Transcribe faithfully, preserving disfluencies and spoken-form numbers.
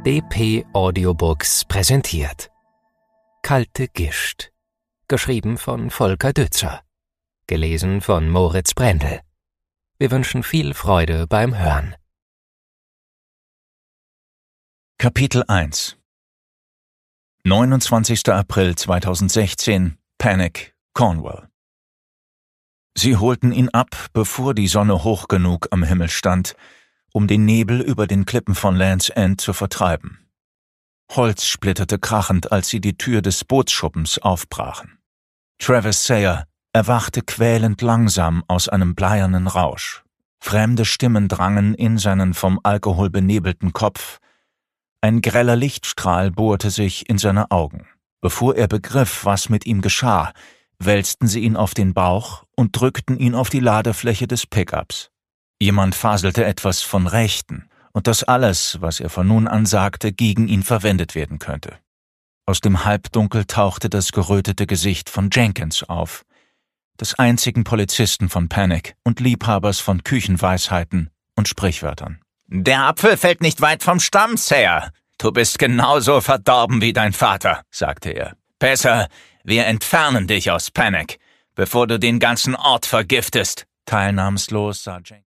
D P Audiobooks präsentiert Kalte Gischt. Geschrieben von Volker Dützer. Gelesen von Moritz Brendel. Wir wünschen viel Freude beim Hören. Kapitel eins neunundzwanzigster April zweitausendsechzehn, Panic, Cornwall. Sie holten ihn ab, bevor die Sonne hoch genug am Himmel stand, um den Nebel über den Klippen von Land's End zu vertreiben. Holz splitterte krachend, als sie die Tür des Bootsschuppens aufbrachen. Travis Sayer erwachte quälend langsam aus einem bleiernen Rausch. Fremde Stimmen drangen in seinen vom Alkohol benebelten Kopf. Ein greller Lichtstrahl bohrte sich in seine Augen. Bevor er begriff, was mit ihm geschah, wälzten sie ihn auf den Bauch und drückten ihn auf die Ladefläche des Pickups. Jemand faselte etwas von Rechten und dass alles, was er von nun an sagte, gegen ihn verwendet werden könnte. Aus dem Halbdunkel tauchte das gerötete Gesicht von Jenkins auf, des einzigen Polizisten von Panic und Liebhabers von Küchenweisheiten und Sprichwörtern. »Der Apfel fällt nicht weit vom Stamm, Sayer. Du bist genauso verdorben wie dein Vater«, sagte er. »Besser, wir entfernen dich aus Panic, bevor du den ganzen Ort vergiftest.« Teilnahmslos sah Jenkins